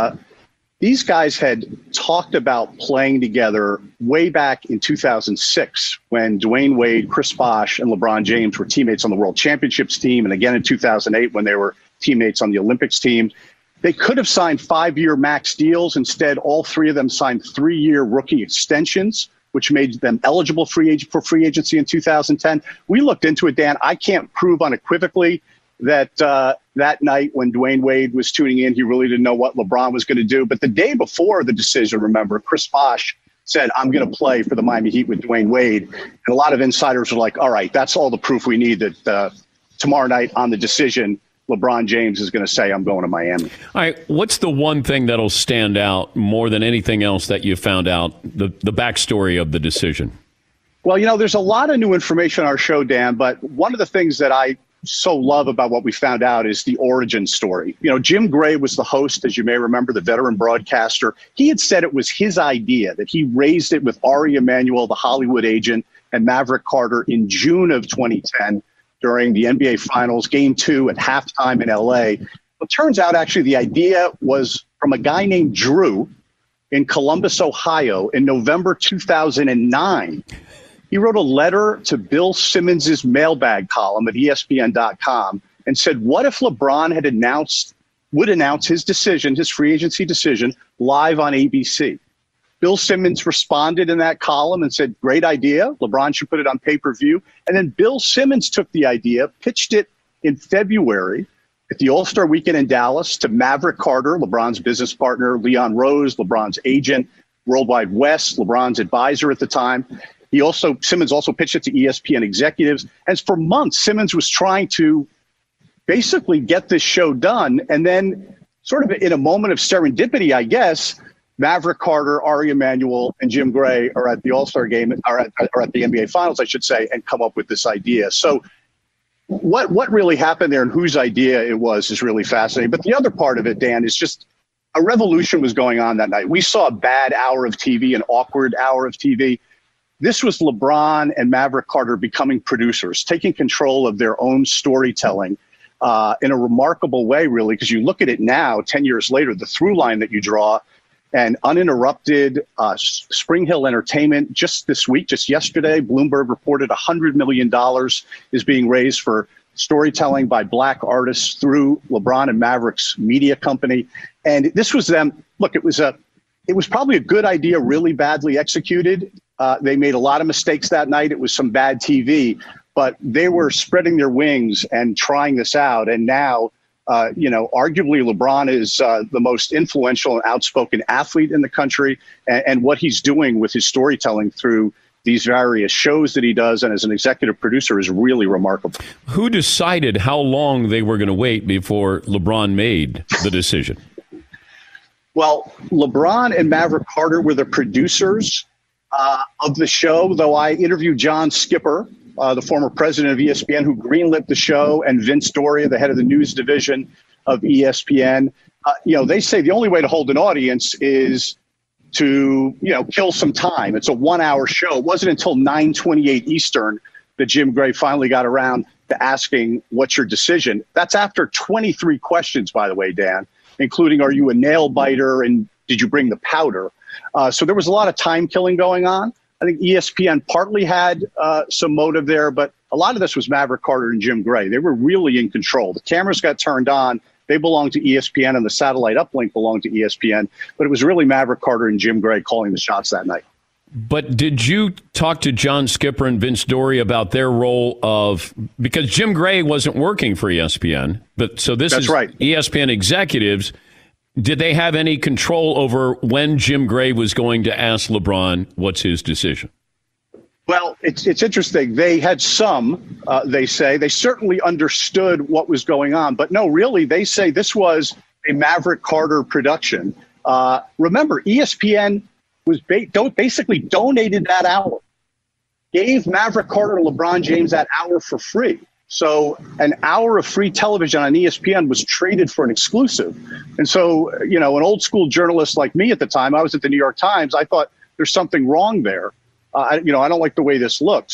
These guys had talked about playing together way back in 2006 when Dwayne Wade, Chris Bosh, and LeBron James were teammates on the World Championships team, and again in 2008 when they were teammates on the Olympics team. They could have signed 5-year max deals. Instead, all three of them signed 3-year rookie extensions, which made them eligible for free agency in 2010. We looked into it, Dan. I can't prove unequivocally that that night when Dwayne Wade was tuning in, he really didn't know what LeBron was going to do. But the day before the decision, remember, Chris Bosh said, I'm going to play for the Miami Heat with Dwayne Wade. And a lot of insiders were like, all right, that's all the proof we need that tomorrow night on the decision, LeBron James is going to say, I'm going to Miami. All right. What's the one thing that'll stand out more than anything else that you found out, the backstory of the decision? Well, there's a lot of new information on our show, Dan, but one of the things that I so love about what we found out is the origin story. Jim Gray was the host, as you may remember, the veteran broadcaster. He had said it was his idea, that he raised it with Ari Emanuel, the Hollywood agent, and Maverick Carter in June of 2010 during the NBA Finals, Game 2 at halftime in L.A. It turns out, actually, the idea was from a guy named Drew in Columbus, Ohio, in November 2009. He wrote a letter to Bill Simmons' mailbag column at ESPN.com and said, what if LeBron would announce his decision, his free agency decision, live on ABC? Bill Simmons responded in that column and said, great idea. LeBron should put it on pay-per-view. And then Bill Simmons took the idea, pitched it in February at the All-Star Weekend in Dallas to Maverick Carter, LeBron's business partner, Leon Rose, LeBron's agent, Worldwide West, LeBron's advisor at the time. Simmons also pitched it to ESPN executives. And for months, Simmons was trying to basically get this show done. And then sort of in a moment of serendipity, I guess, Maverick Carter, Ari Emanuel, and Jim Gray are at the All-Star game, or at the NBA Finals, I should say, and come up with this idea. So what really happened there and whose idea it was is really fascinating. But the other part of it, Dan, is just a revolution was going on that night. We saw a bad hour of TV, an awkward hour of TV. This was LeBron and Maverick Carter becoming producers, taking control of their own storytelling in a remarkable way, really, because you look at it now, 10 years later, the through line that you draw, and uninterrupted Spring Hill Entertainment just this week, just yesterday, Bloomberg reported $100 million is being raised for storytelling by Black artists through LeBron and Maverick's media company. And this was them. Look, it was probably a good idea, really badly executed. They made a lot of mistakes that night. It was some bad TV, but they were spreading their wings and trying this out. And now, arguably LeBron is the most influential and outspoken athlete in the country. And what he's doing with his storytelling through these various shows that he does and as an executive producer is really remarkable. Who decided how long they were going to wait before LeBron made the decision? Well, LeBron and Maverick Carter were the producers of the show, though I interviewed John Skipper, the former president of ESPN, who greenlit the show, and Vince Doria, the head of the news division of ESPN. They say the only way to hold an audience is to, kill some time. It's a 1-hour show. It wasn't until 9:28 Eastern that Jim Gray finally got around to asking, what's your decision? That's after 23 questions, by the way, Dan, including, are you a nail biter and did you bring the powder? So there was a lot of time killing going on. I think ESPN partly had some motive there, but a lot of this was Maverick Carter and Jim Gray. They were really in control. The cameras got turned on. They belonged to ESPN, and the satellite uplink belonged to ESPN. But it was really Maverick Carter and Jim Gray calling the shots that night. But did you talk to John Skipper and Vince Doria about their role because Jim Gray wasn't working for ESPN, but so this is right. ESPN executives. Did they have any control over when Jim Gray was going to ask LeBron what's his decision? Well, it's interesting. They had some, they say. They certainly understood what was going on. But no, really, they say this was a Maverick Carter production. Remember, ESPN was basically donated that hour, gave Maverick Carter and LeBron James that hour for free. So an hour of free television on ESPN was traded for an exclusive. And so, an old school journalist like me at the time, I was at the New York Times, I thought there's something wrong there. I don't like the way this looks.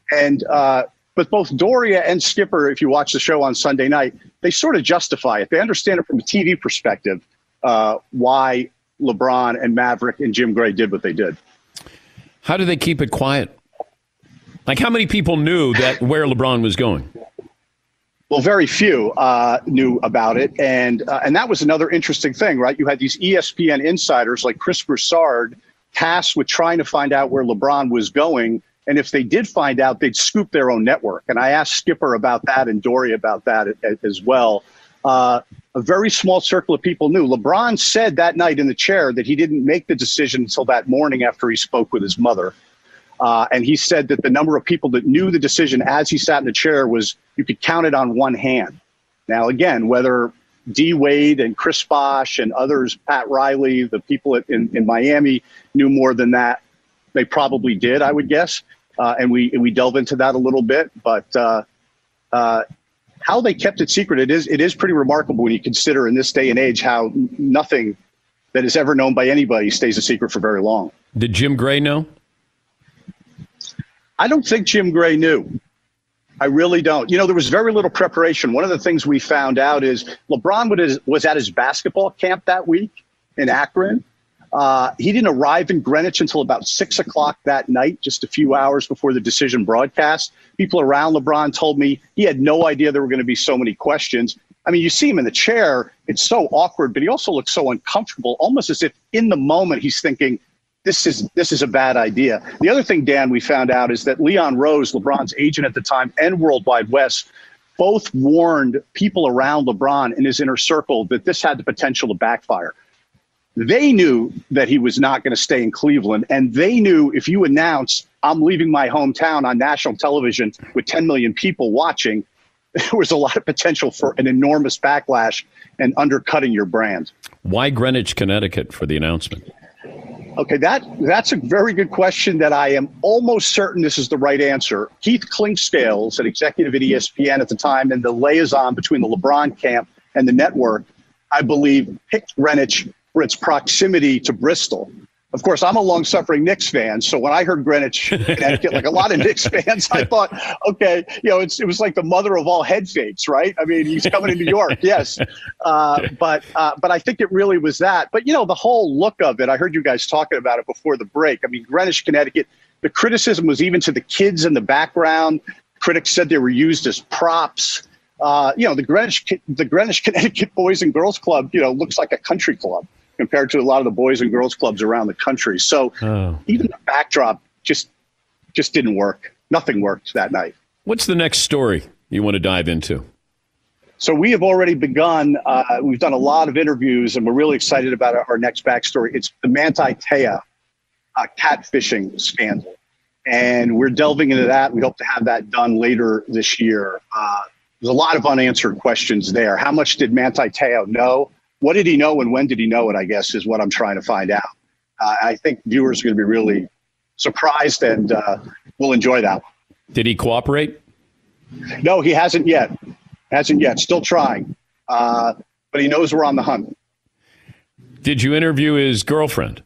And but both Doria and Skipper, if you watch the show on Sunday night, they sort of justify it. They understand it from a TV perspective, why LeBron and Maverick and Jim Gray did what they did. How do they keep it quiet? Like, how many people knew that where LeBron was going? Well, very few knew about it, and that was another interesting thing, right? You had these ESPN insiders like Chris Broussard tasked with trying to find out where LeBron was going, and if they did find out, they'd scoop their own network. And I asked Skipper about that and Dory about that as well. A very small circle of people knew. LeBron said that night in the chair that he didn't make the decision until that morning after he spoke with his mother. And he said that the number of people that knew the decision as he sat in the chair was, you could count it on one hand. Now, again, whether D. Wade and Chris Bosh and others, Pat Riley, the people in Miami knew more than that, they probably did, I would guess. And we delve into that a little bit. But how they kept it secret, it is pretty remarkable when you consider in this day and age how nothing that is ever known by anybody stays a secret for very long. Did Jim Gray know? I don't think Jim Gray knew. I really don't. There was very little preparation. One of the things we found out is LeBron was at his basketball camp that week in Akron. He didn't arrive in Greenwich until about 6 o'clock that night, just a few hours before the decision broadcast. People around LeBron told me he had no idea there were going to be so many questions. I mean, you see him in the chair. It's so awkward, but he also looks so uncomfortable, almost as if in the moment he's thinking, this is a bad idea. The other thing, Dan, we found out is that Leon Rose, LeBron's agent at the time, and World Wide West both warned people around LeBron in his inner circle that this had the potential to backfire. They knew that he was not going to stay in Cleveland, and they knew if you announce, I'm leaving my hometown on national television with 10 million people watching, there was a lot of potential for an enormous backlash and undercutting your brand. Why Greenwich, Connecticut for the announcement? Okay, that's a very good question that I am almost certain this is the right answer. Keith Clinkscales, an executive at ESPN at the time and the liaison between the LeBron camp and the network, I believe picked Greenwich for its proximity to Bristol. Of course, I'm a long-suffering Knicks fan, so when I heard Greenwich, Connecticut, like a lot of Knicks fans, I thought, okay, it was like the mother of all head fakes, right? I mean, he's coming to New York, yes. But I think it really was that. But, the whole look of it, I heard you guys talking about it before the break. I mean, Greenwich, Connecticut, the criticism was even to the kids in the background. Critics said they were used as props. The Greenwich, Connecticut Boys and Girls Club, looks like a country club compared to a lot of the boys and girls clubs around the country. So even the backdrop just didn't work. Nothing worked that night. What's the next story you want to dive into? So we have already begun. We've done a lot of interviews, and we're really excited about our next backstory. It's the Manti Te'o catfishing scandal. And we're delving into that. We hope to have that done later this year. There's a lot of unanswered questions there. How much did Manti Te'o know? What did he know and when did he know it, I guess, is what I'm trying to find out. I think viewers are going to be really surprised and will enjoy that. Did he cooperate? No, he hasn't yet. Still trying. But he knows we're on the hunt. Did you interview his girlfriend?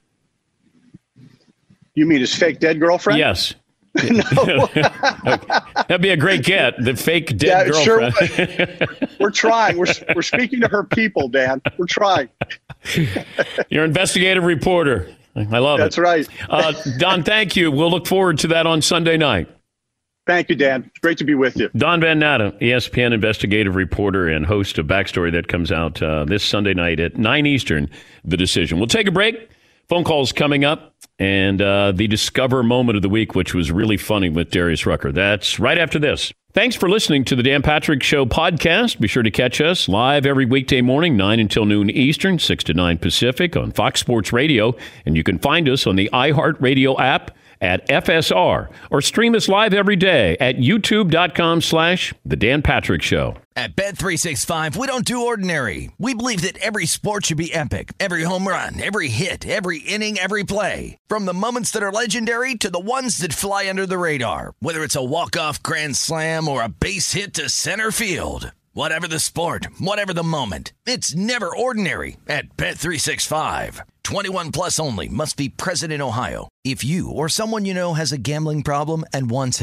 You mean his fake dead girlfriend? Yes. No. That'd be a great get. The fake dead girlfriend. Sure. We're trying. We're speaking to her people, Dan. We're trying. You're an investigative reporter. I love That's it. That's right. Don, thank you. We'll look forward to that on Sunday night. Thank you, Dan. It's great to be with you. Don Van Natta, ESPN investigative reporter and host of Backstory that comes out this Sunday night at 9 Eastern, The Decision. We'll take a break. Phone calls coming up, and the Discover Moment of the Week, which was really funny with Darius Rucker. That's right after this. Thanks for listening to the Dan Patrick Show podcast. Be sure to catch us live every weekday morning, 9 until noon Eastern, 6 to 9 Pacific on Fox Sports Radio. And you can find us on the iHeartRadio app at FSR or stream us live every day at youtube.com/The Dan Patrick Show. At Bet365, we don't do ordinary. We believe that every sport should be epic. Every home run, every hit, every inning, every play. From the moments that are legendary to the ones that fly under the radar. Whether it's a walk-off grand slam or a base hit to center field. Whatever the sport, whatever the moment, it's never ordinary at Bet365. 21 plus only. Must be present in Ohio. If you or someone you know has a gambling problem and wants help,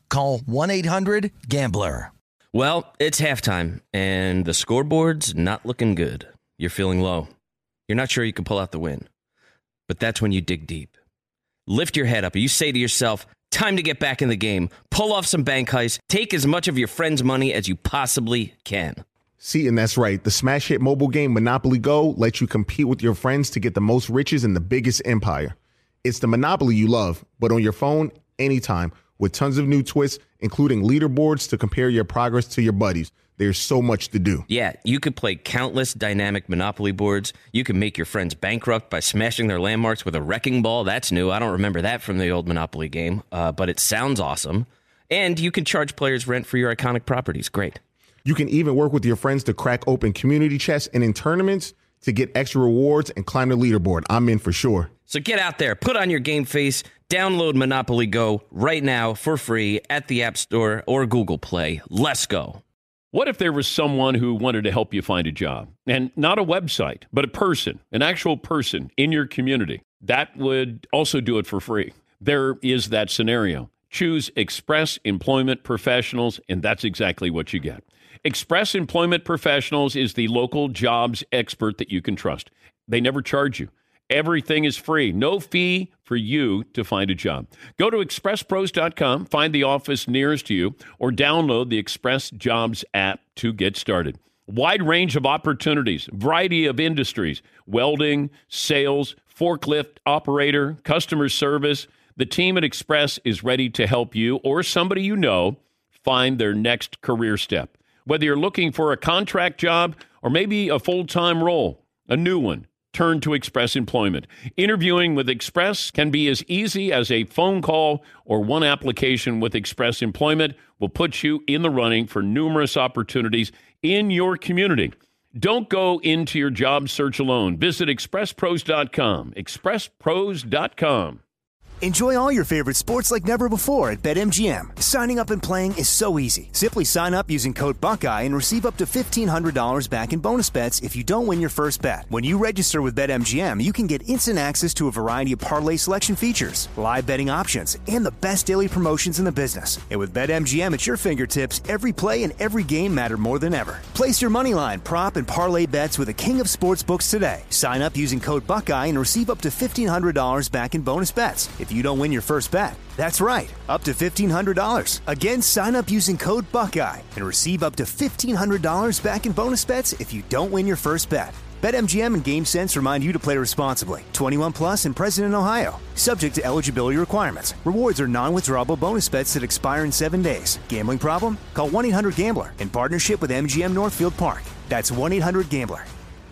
Call 1-800-GAMBLER. Well, it's halftime, and the scoreboard's not looking good. You're feeling low. You're not sure you can pull out the win. But that's when you dig deep. Lift your head up, and you say to yourself, time to get back in the game. Pull off some bank heists. Take as much of your friend's money as you possibly can. See, and that's right. The smash hit mobile game Monopoly Go lets you compete with your friends to get the most riches in the biggest empire. It's the Monopoly you love, but on your phone, anytime, with tons of new twists, including leaderboards to compare your progress to your buddies. There's so much to do. Yeah, you could play countless dynamic Monopoly boards. You can make your friends bankrupt by smashing their landmarks with a wrecking ball. That's new. I don't remember that from the old Monopoly game, but it sounds awesome. And you can charge players rent for your iconic properties. Great. You can even work with your friends to crack open community chests and in tournaments to get extra rewards and climb the leaderboard. I'm in for sure. So get out there, put on your game face, download Monopoly Go right now for free at the App Store or Google Play. Let's go. What if there was someone who wanted to help you find a job? And not a website, but a person, an actual person in your community. That would also do it for free. There is that scenario. Choose Express Employment Professionals, and that's exactly what you get. Express Employment Professionals is the local jobs expert that you can trust. They never charge you. Everything is free. No fee for you to find a job. Go to expresspros.com, find the office nearest you, or download the Express Jobs app to get started. Wide range of opportunities, variety of industries, welding, sales, forklift operator, customer service. The team at Express is ready to help you or somebody you know find their next career step. Whether you're looking for a contract job or maybe a full-time role, a new one, turn to Express Employment. Interviewing with Express can be as easy as a phone call, or one application with Express Employment will put you in the running for numerous opportunities in your community. Don't go into your job search alone. Visit expresspros.com. expresspros.com. Enjoy all your favorite sports like never before at BetMGM. Signing up and playing is so easy. Simply sign up using code Buckeye and receive up to $1,500 back in bonus bets if you don't win your first bet. When you register with BetMGM, you can get instant access to a variety of parlay selection features, live betting options, and the best daily promotions in the business. And with BetMGM at your fingertips, every play and every game matter more than ever. Place your moneyline, prop, and parlay bets with the king of sportsbooks today. Sign up using code Buckeye and receive up to $1,500 back in bonus bets if you don't win your first bet. That's right, up to $1,500. Again, sign up using code Buckeye and receive up to $1,500 back in bonus bets if you don't win your first bet. BetMGM and GameSense remind you to play responsibly. 21 plus and present in Ohio. Subject to eligibility requirements. Rewards are non-withdrawable bonus bets that expire in 7 days. Gambling problem? Call 1-800-GAMBLER in partnership with MGM Northfield Park. That's 1-800-GAMBLER.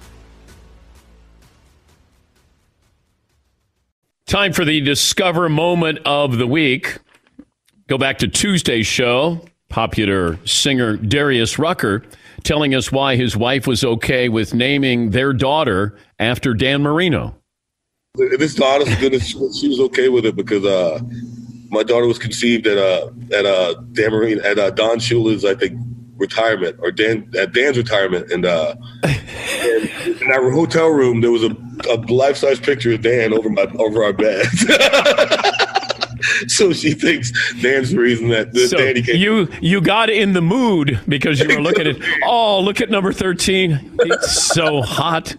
Time for the Discover Moment of the Week. Go back to Tuesday's show. Popular singer Darius Rucker telling us why his wife was okay with naming their daughter after Dan Marino. This daughter, goodness, she was okay with it because my daughter was conceived at Dan Marino, at Don Shula's, I think, retirement, or at Dan's retirement, and in our hotel room there was a life-size picture of Dan over our bed. So she thinks Dan's the reason that Danny came. You got in the mood because you were looking at, oh, look at number 13. It's so hot.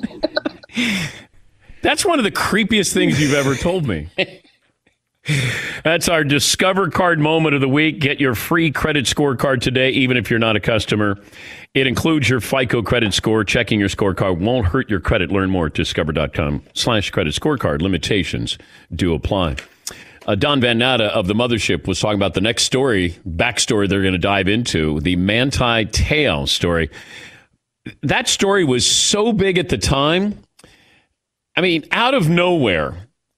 That's one of the creepiest things you've ever told me. That's our Discover Card Moment of the Week. Get your free credit scorecard today, even if you're not a customer. It includes your FICO credit score. Checking your scorecard won't hurt your credit. Learn more at discover.com/credit scorecard. Limitations do apply. Don Van Natta of the Mothership was talking about the next backstory they're going to dive into, the Manti Te'o story. That story was so big at the time. I mean, out of nowhere.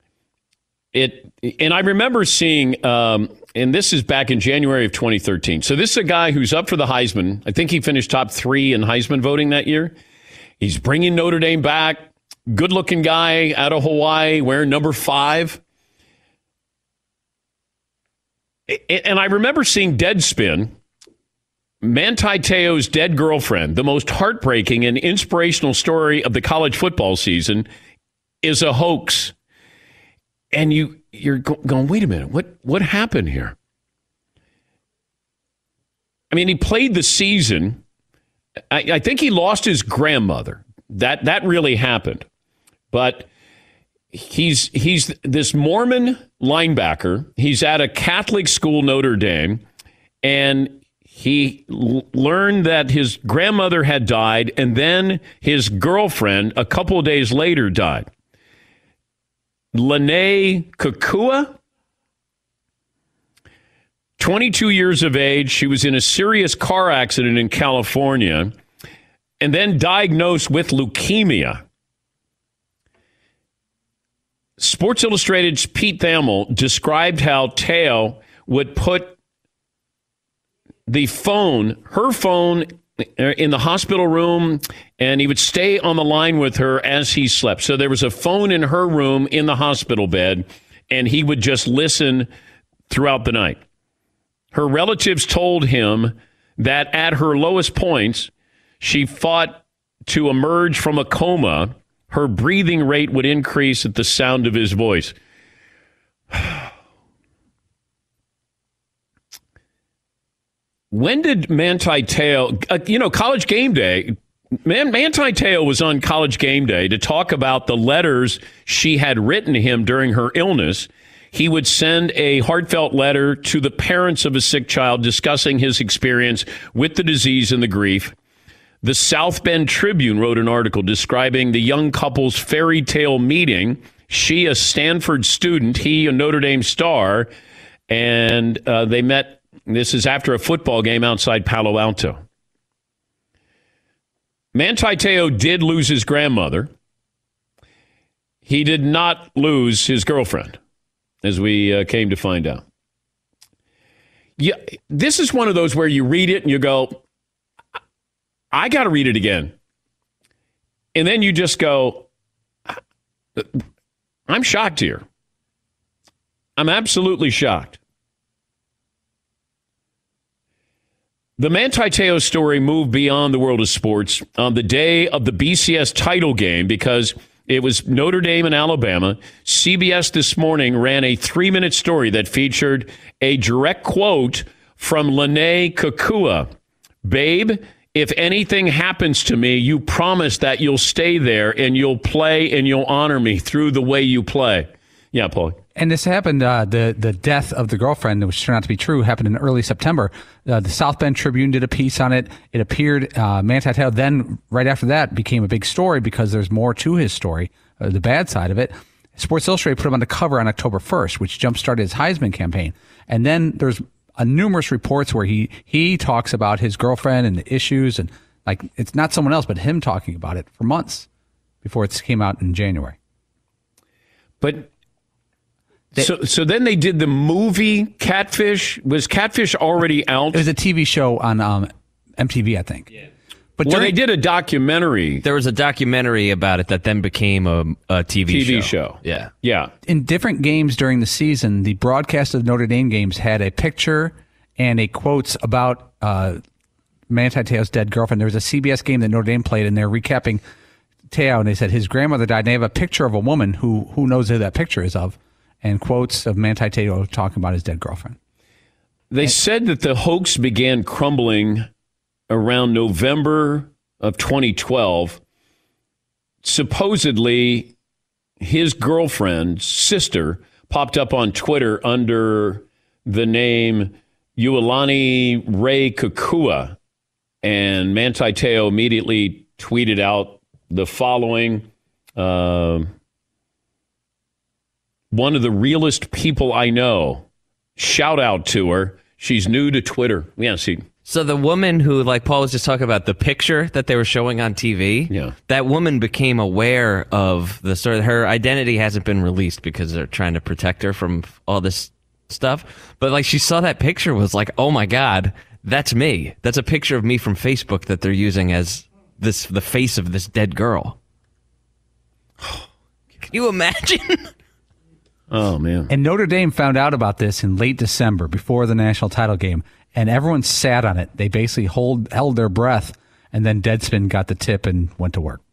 And I remember seeing, and this is back in January of 2013. So this is a guy who's up for the Heisman. I think he finished top 3 in Heisman voting that year. He's bringing Notre Dame back. Good-looking guy out of Hawaii, wearing number 5. And I remember seeing Deadspin, Manti Te'o's dead girlfriend, the most heartbreaking and inspirational story of the college football season, is a hoax. And you're going, wait a minute, what happened here? I mean, he played the season. I think he lost his grandmother. That really happened. But he's this Mormon linebacker. He's at a Catholic school, Notre Dame, and he learned that his grandmother had died, and then his girlfriend, a couple of days later, died. Lene Kekua, 22 years of age. She was in a serious car accident in California and then diagnosed with leukemia. Sports Illustrated's Pete Thamel described how Teo would put her phone in the hospital room, and he would stay on the line with her as he slept. So there was a phone in her room in the hospital bed, and he would just listen throughout the night. Her relatives told him that at her lowest points, she fought to emerge from a coma. Her breathing rate would increase at the sound of his voice. When did Manti Te'o, College Game Day, Manti Te'o was on College Game Day to talk about the letters she had written to him during her illness. He would send a heartfelt letter to the parents of a sick child discussing his experience with the disease and the grief. The South Bend Tribune wrote an article describing the young couple's fairy tale meeting. She, a Stanford student, he, a Notre Dame star, and they met. This is after a football game outside Palo Alto. Manti Te'o did lose his grandmother. He did not lose his girlfriend, as we came to find out. Yeah, this is one of those where you read it and you go, I got to read it again. And then you just go, I'm shocked here. I'm absolutely shocked. The Manti Te'o story moved beyond the world of sports on the day of the BCS title game because it was Notre Dame and Alabama. CBS This Morning ran a 3-minute story that featured a direct quote from Lene Kekua. Babe, if anything happens to me, you promise that you'll stay there and you'll play and you'll honor me through the way you play. Yeah, Paul. And this happened, the death of the girlfriend, which turned out to be true, happened in early September. The South Bend Tribune did a piece on it. It appeared, Manti Te'o then, right after that, became a big story because there's more to his story, the bad side of it. Sports Illustrated put him on the cover on October 1st, which jumpstarted his Heisman campaign. And then there's numerous reports where he talks about his girlfriend and the issues, and like it's not someone else, but him talking about it for months before it came out in January. But... So then they did the movie Catfish. Was Catfish already out? It was a TV show on MTV, I think. Yeah. But they did a documentary. There was a documentary about it that then became a TV show. Yeah. Yeah. In different games during the season, the broadcast of Notre Dame games had a picture and a quotes about Manti Te'o's dead girlfriend. There was a CBS game that Notre Dame played, and they're recapping Te'o, and they said his grandmother died, and they have a picture of a woman who knows who that picture is of, and quotes of Manti Te'o talking about his dead girlfriend. They said that the hoax began crumbling around November of 2012. Supposedly, his girlfriend's sister popped up on Twitter under the name Iolani Ray Kekua, and Manti Te'o immediately tweeted out the following: one of the realest people I know. Shout out to her. She's new to Twitter. Yeah, see. So the woman who, like Paul was just talking about, the picture that they were showing on TV, yeah, that woman became aware of the story. Her identity hasn't been released because they're trying to protect her from all this stuff. But like she saw that picture, was like, oh my God, that's me. That's a picture of me from Facebook that they're using as the face of this dead girl. Can you imagine? Oh, man. And Notre Dame found out about this in late December before the national title game, and everyone sat on it. They basically held their breath, and then Deadspin got the tip and went to work.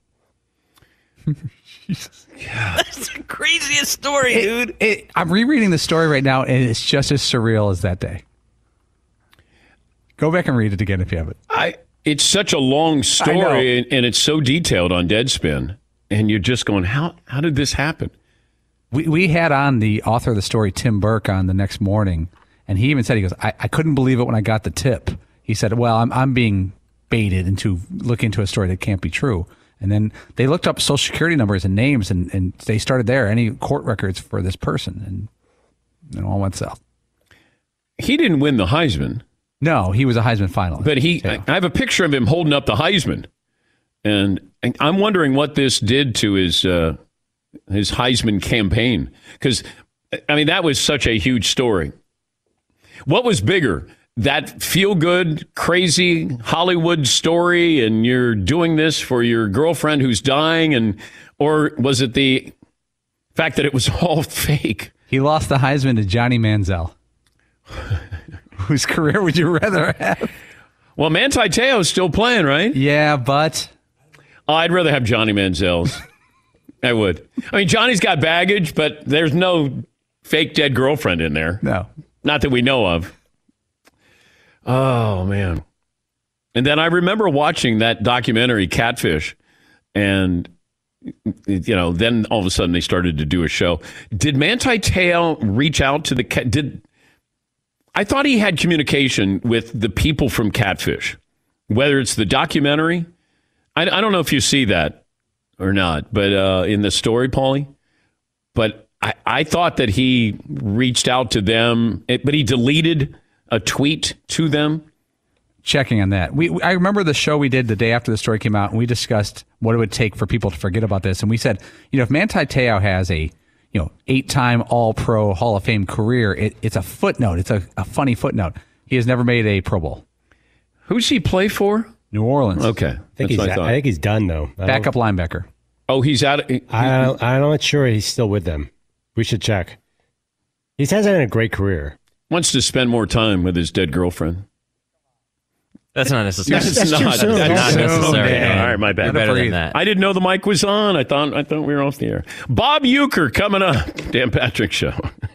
Yeah. That's the craziest story, dude. I'm rereading the story right now, and it's just as surreal as that day. Go back and read it again if you haven't. It's such a long story, and it's so detailed on Deadspin, and you're just going, how did this happen? We had on the author of the story, Tim Burke, on the next morning, and he even said, he goes, I couldn't believe it when I got the tip. He said, well, I'm being baited into looking into a story that can't be true. And then they looked up Social Security numbers and names, and they started there, any court records for this person, and it all went south. He didn't win the Heisman. No, he was a Heisman finalist. But I have a picture of him holding up the Heisman, and I'm wondering what this did to his Heisman campaign. Because, I mean, that was such a huge story. What was bigger, that feel-good, crazy Hollywood story, and you're doing this for your girlfriend who's dying, or was it the fact that it was all fake? He lost the Heisman to Johnny Manziel. Whose career would you rather have? Well, Manti Te'o's still playing, right? Yeah, but I'd rather have Johnny Manziel's. I would. I mean, Johnny's got baggage, but there's no fake dead girlfriend in there. No. Not that we know of. Oh, man. And then I remember watching that documentary, Catfish, and, then all of a sudden they started to do a show. Did Manti Te'o reach out to I thought he had communication with the people from Catfish, whether it's the documentary. I don't know if you see that or not, but in the story, Paulie. But I thought that he reached out to them, but he deleted a tweet to them. Checking on that. I remember the show we did the day after the story came out, and we discussed what it would take for people to forget about this. And we said, if Manti Te'o has a 8-time All-Pro Hall of Fame career, it's a footnote. It's a funny footnote. He has never made a Pro Bowl. Who's he play for? New Orleans. Okay. I think he's done, though. Backup linebacker. Oh, he's out. I'm not sure he's still with them. We should check. He hasn't had a great career. Wants to spend more time with his dead girlfriend. That's not necessary. That's not necessary. All right, my bad. Better than that. I didn't know the mic was on. I thought we were off the air. Bob Uecker coming up. Dan Patrick Show.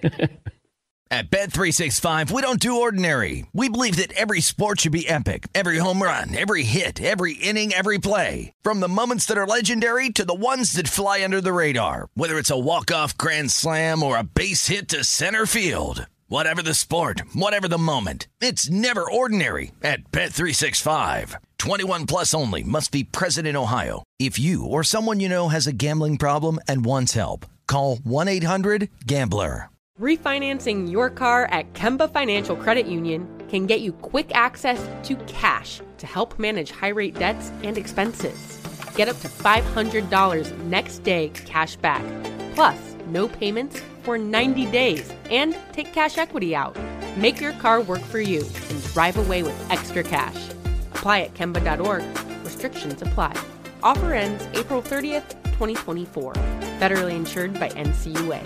At Bet365, we don't do ordinary. We believe that every sport should be epic. Every home run, every hit, every inning, every play. From the moments that are legendary to the ones that fly under the radar. Whether it's a walk-off grand slam or a base hit to center field. Whatever the sport, whatever the moment, it's never ordinary at Bet365. 21 plus only. Must be present in Ohio. If you or someone you know has a gambling problem and wants help, call 1-800-GAMBLER. Refinancing your car at Kemba Financial Credit Union can get you quick access to cash to help manage high-rate debts and expenses. Get up to $500 next day cash back. Plus, no payments for 90 days and take cash equity out. Make your car work for you and drive away with extra cash. Apply at Kemba.org. Restrictions apply. Offer ends April 30th, 2024. Federally insured by NCUA.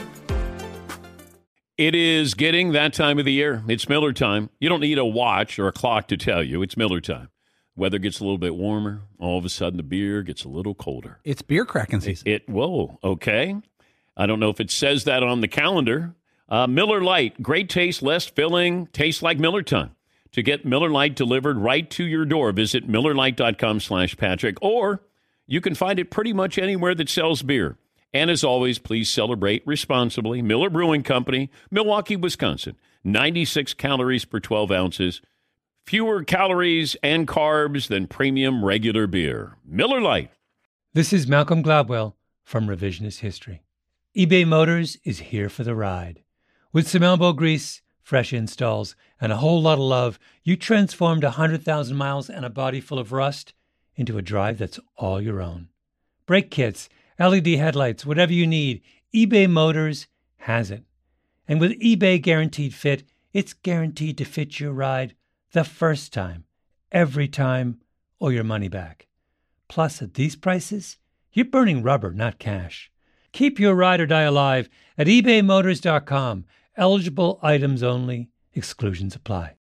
It is getting that time of the year. It's Miller time. You don't need a watch or a clock to tell you. It's Miller time. Weather gets a little bit warmer. All of a sudden, the beer gets a little colder. It's beer cracking season. Whoa, okay. I don't know if it says that on the calendar. Miller Lite, great taste, less filling, tastes like Miller time. To get Miller Lite delivered right to your door, visit MillerLite.com/Patrick, or you can find it pretty much anywhere that sells beer. And as always, please celebrate responsibly. Miller Brewing Company, Milwaukee, Wisconsin. 96 calories per 12 ounces. Fewer calories and carbs than premium regular beer. Miller Lite. This is Malcolm Gladwell from Revisionist History. eBay Motors is here for the ride. With some elbow grease, fresh installs, and a whole lot of love, you transformed 100,000 miles and a body full of rust into a drive that's all your own. Brake kits, LED headlights, whatever you need, eBay Motors has it. And with eBay Guaranteed Fit, it's guaranteed to fit your ride the first time, every time, or your money back. Plus, at these prices, you're burning rubber, not cash. Keep your ride or die alive at ebaymotors.com. Eligible items only. Exclusions apply.